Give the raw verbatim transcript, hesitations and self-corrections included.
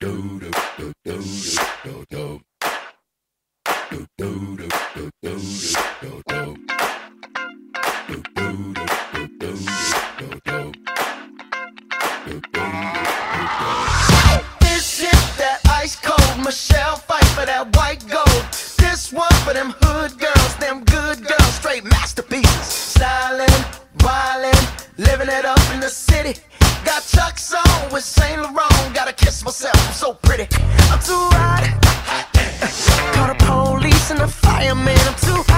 Michelle fight for that white gold. This one for them hood girls, them good girls, straight masterpieces. Stylin', wildin', living it up in the city. Got Chuck's on with Saint Laurent. Gotta kiss myself, I'm so pretty. I'm too hot. Call the police and the fireman, I'm too